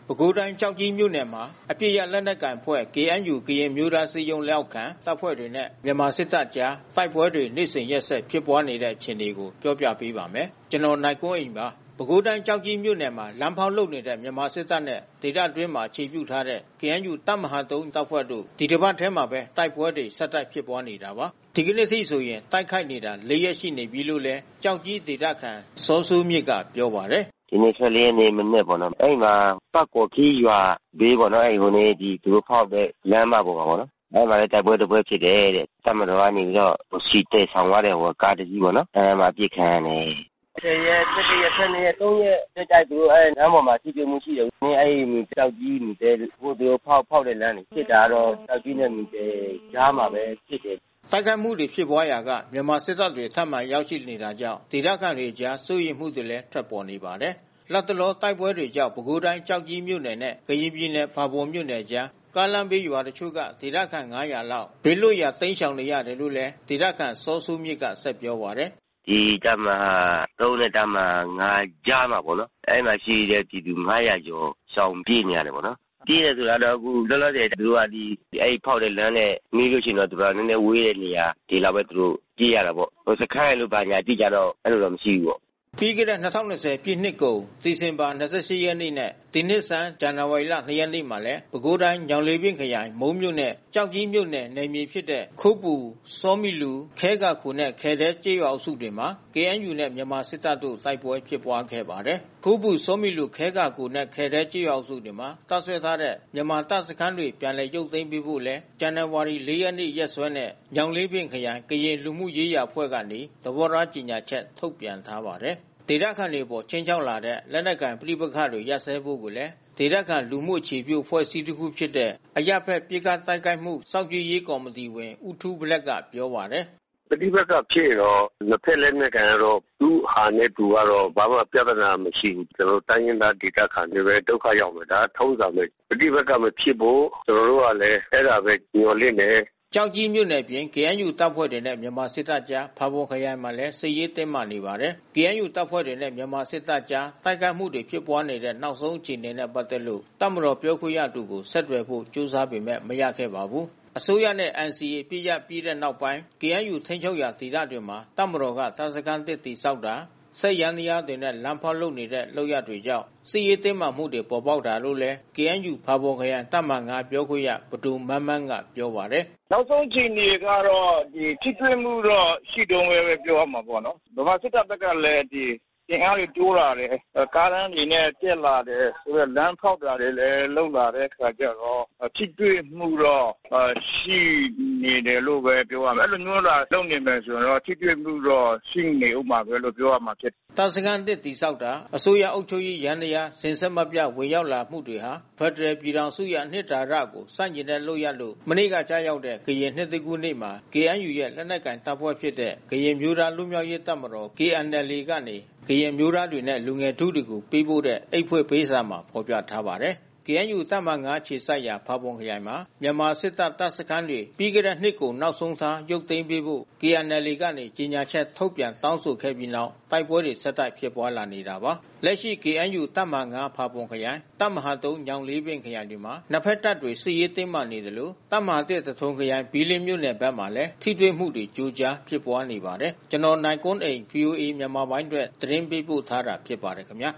ပဲခူးတိုင်းကျောက်ကြီးမြို့နယ်မှာအပြစ်ရလက်နက်ကိုင်ဖွဲ့ KNU ကရင်မျိုးသားစည်းရုံးလက်အောက်ခံတပ်ဖွဲ့တွေနဲ့မြန်မာစစ်တပ်ကြားတိုက်ပွဲတွေနေ့စဉ်ရက်ဆက်ဖြစ်ပွားနေတဲ့အခြေအနေကိုပြောပြပေးပါမယ်။ နိုင်ကွန်းအိန်ပါ။ ပဲခူးတိုင်းကျောက်ကြီးမြို့နယ်မှာလမ်းဖောက်လုပ်နေတဲ့မြန်မာစစ်တပ်နဲ့ဒေသအတွင်းမှာအခြေပြုထားတဲ့ KNU တပ်မဟာ 3 တပ်ဖွဲ့တို့ဒီတပတ်ထဲမှာပဲတိုက်ပွဲတွေဆက်တိုက်ဖြစ်ပွားနေတာပါ။ ဒီကနေ့ထိဆိုရင်တိုက်ခိုက်နေတာ4 ရက်ရှိနေပြီလို့လည်းကျောက်ကြီးဒေသခံစောစိုးမြင့်ကပြောပါတယ်။ "ဒီနေ့ ရက်နေ့မနက်ပေါ့နော်။ အဲဒီမှာပတ်ကော်ခီးရွာဘေးပေါ့နော်။ သူတို့ဖောက်တဲ့လမ်းမပေါ်မှာပေါ့နော်။ အဲဒီမှာလည်းတိုက်ပွဲတပွဲဖြစ်တယ်တဲ့။ တပ်မတော်ကနေပြီးတော့ဆီသယ်ဆောင်သွားတဲ့ကားတစီးပေါ့နော်။ အဲဒီမှာအပစ်ခံရတယ်။ ရက် ရက် ရက် ရက်ဆက်တိုက်သူတို့လမ်းပေါ်မှာထိတွေ့မှုရှိတယ်။ အဲဒီကျောက်ကြီးမူသဲသူတို့ဖောက်တဲ့လမ်းလေ။ ဖြစ်တာကတော့ကျောက်ကြီးနဲ့မူသဲကြားမှာပဲဖြစ်တယ်။ " တိုက်ခိုက်မှုတွေဖြစ်ပွားရာကမြန်မာစစ်တပ်တွေထပ်မံရောက်ရှိနေတာကြောင့်ဒေသခံတွေအကြားစိုးရိမ်မှုတွေလည်းထွက်ပေါ်နေပါတယ်။ လတ်တလောတိုက်ပွဲတွေကြောင့်ပဲခူးတိုင်းကျောက်ကြီးမြို့နယ်နဲ့ကရင်ပြည်နယ်ဖာပွန်မြို့နယ်အကြားကားလမ်းဘေးရွာတချို့ကဒေသခံ လောက်ဘေးလွတ်ရာတိမ်းရှောင်နေရတယ်လို့လည်းဒေသခံစောစိုးမြင့်ကဆက်ပြောပါတယ်။ "ဒီတပ်မဟာ နဲ့တပ်မဟာ ကြားမှာပေါ့နော်။ အဲဒီမှာရှိတဲ့ပြည်သူ ကျော်ရှောင်ပြေးနေရတယ်ပေါ့နော်။ ပြေးတယ်ဆိုတာတော့အခုလောလောဆယ်သူတို့ကအဲဒီဖောက်တဲ့လမ်းနဲ့နီးလို့ရှိရင်တော့သူတို့ကနည်းနည်းဝေးတဲ့နေရာတွေလောက်ပဲသူတို့ပြေးရတာပေါ့။ စခန်းရယ်လို့ဘာညာအတိအကျတော့အဲဒီလိုတော့မရှိဘူးပေါ့။ " ပြီးခဲ့တဲ့ ပြည့်နှစ်ကုန်ဒီဇင်ဘာ ရက်နေ့နဲ့ ဒီနှစ်ဆန်းဇန်နဝါရီ ရက်နေ့မှာလည်း ပဲခူးတိုင်းညောင်လေးပင်ခရိုင် မုန်းမြို့နဲ့ကျောက်ကြီးမြို့နယ်နယ်မြေဖြစ်တဲ့ ခိုးပူ ဆောမီလူ ခဲကာခိုနဲ့ခဲဒဲကျေးရွာအုပ်စုတွေမှာ KNUနဲ့မြန်မာစစ်တပ်တို့တိုက်ပွဲဖြစ်ပွားခဲ့ပါတယ်။ ခိုးပူ ဆောမီလူ ခဲကာခိုနဲ့ခဲဒဲကျေးရွာအုပ်စုတွေမှာတပ်စွဲထားတဲ့မြန်မာတပ်စခန်းတွေပြန်လည်ရုပ်သိမ်းပေးဖို့လည်း ဇန်နဝါရီ ရက်နေ့ရက်စွဲနဲ့ ညောင်လေးပင်ခရိုင် ကရင်လူမှုရေးရာအဖွဲ့ကနေ သဘောထားကြေညာချက်ထုတ်ပြန်ထားပါတယ်။ ဒေသခံတွေအပေါ်ခြိမ်းခြောက်လာတဲ့လက်နက်ကိုင်ပဋိပက္ခတွေရပ်စဲဖို့ကိုလည်းဒေသခံလူမှုအခြေပြုအဖွဲ့အစည်းတခုဖြစ်တဲ့အရပ်ဘက်ပစ်ခတ်တိုက်ခိုက်မှုစောင့်ကြည့်ရေးကော်မတီဝင်ဦးထူးဘလက်ကပြောပါတယ်။ "ပဋိပက္ခဖြစ်ရင်တော့နှစ်ဘက်လက်နက်ကိုင်ကတော့သူ့ဟာနဲ့သူကတော့ဘာမှပြဿနာမရှိဘူး။ ကျနော်တို့တိုင်းရင်းသားဒေသခံတွေပဲဒုက္ခရောက်မယ်။ ဒါကထုံးစံပဲ။ ပဋိပက္ခမဖြစ်ဖို့ကျနော်တို့ကလည်းအဲတာပဲမျှော်လင့်တယ်။ " ကျောက်ကြီးမြို့နယ်အပြင် KNU တပ်ဖွဲ့တွေနဲ့မြန်မာစစ်တပ်ကြား ဖာပွန်ခရိုင်မှာလည်းစစ်ရေးတင်းမာနေပါတယ်။ KNU တပ်ဖွဲ့တွေနဲ့မြန်မာစစ်တပ်ကြားတိုက်ခိုက်မှုတွေဖြစ်ပွားနေတဲ့နောက်ဆုံးအခြေအနေနဲ့ပက်သက်လို့တပ်မတော်ပြောခွင့်ရသူကိုဆက်သွယ်ဖို့ကြိုးစားပေမဲ့မရခဲ့ပါဘူး။ အစိုးရနဲ့NCAအပစ်ရပ်ပြီးတဲ့နောက်ပိုင်း KNUထိန်းချုပ်ရာဒေသတွေမှာတပ်မတော်ကတပ်စခန်းသစ်တည်ဆောက်တာ စက်ယန္တရားတွေနဲ့လမ်းဖောက်လုပ်နေတဲ့လုပ်ရပ်တွေကြောင့် စစ်ရေးတင်းမာမှုတွေပေါ်ပေါက်တာလို့လည်း KNU ဖာပွန်ခရိုင်တပ်မဟာ ပြောခွင့်ရပဒိုမန်းမန်းကပြောပါတယ်။ "နောက်ဆုံးအခြေအနေကတော့ထိတွေ့မှုတော့ရှိတုန်းပဲပြောရမှာပေါ့နော်။ ဗမာစစ်တပ်ဘက်ကလည်းအင်အားတွေတိုးလာတယ်။ ကားတန်းတွေနဲ့တက်လာတယ်ဆိုတော့လမ်းဖောက်တာတွေလည်းလုပ်လာတဲ့အခါကျတော့ထိတွေ့မှုတော့ရှိနေတယ်လို့ပဲပြောရမယ်။ အဲဒီလိုမျိုးသာလုပ်နေမယ်ဆိုရင်တော့ထိတွေ့မှုတော့ရှိနေဦးမှာပဲလို့ပြောရမှာဖြစ်တယ်။" တပ်စခန်းသစ်တည်ဆောက်တာ အစိုးရအုပ်ချုပ်ရေးယန္တရားစဉ်ဆက်မပြတ်ဝင်ရောက်လာမှုတွေဟာ ဖက်ဒရယ်ပြည်ထောင်စုရဲ့အနှစ်သာရကိုဆန့်ကျင်တဲ့လုပ်ရပ်လို့ မနေ့ကကျရောက်တဲ့ကရင်နှစ်သစ်ကူးနေ့မှာ KNUရဲ့လက်နက်ကိုင်တပ်ဖွဲ့ဖြစ်တဲ့ ကရင်အမျိုးသားလွတ်မြောက်ရေးတပ်မတော် KNLA ကနေ ကရင်အမျိုးသားတွေနဲ့လူငယ်ထုတွေကိုပေးပို့တဲ့အိတ်ဖွင့်ပေးစာမှာဖော်ပြထားပါတယ်။ KNU တပ်မဟာ အခြေစိုက်ရာဖာပွန်ခရိုင်မှာမြန်မာစစ်တပ်တပ်စခန်းတွေပြီးခဲ့တဲ့နှစ်ကုန်နောက်ဆုံးထားရုပ်သိမ်းပေးဖို့ KNLA ကနေကြေညာချက်ထုတ်ပြန်တောင်းဆိုခဲ့ပြီးနောက်တိုက်ပွဲတွေဆက်တိုက်ဖြစ်ပွားလာနေတာပါ။ လက်ရှိ KNU တပ်မဟာ ဖာပွန်ခရိုင် တပ်မဟာ ညောင်လေးပင်ခရိုင်တွေမှာနှစ်ဘက်တပ်တွေစစ်ရေးတင်းမာနေသလို တပ်မဟာ သထုံခရိုင်ဘီးလင်းမြို့နယ်ဘက်မှာလည်းထိတွေ့မှုတွေကြိုကြားဖြစ်ပွားနေပါတယ်။ နိုင်ကွန်းအိန် VOA မြန်မာပိုင်းအတွက်သတင်းပေးပို့ထားတာဖြစ်ပါတယ်ခင်ဗျာ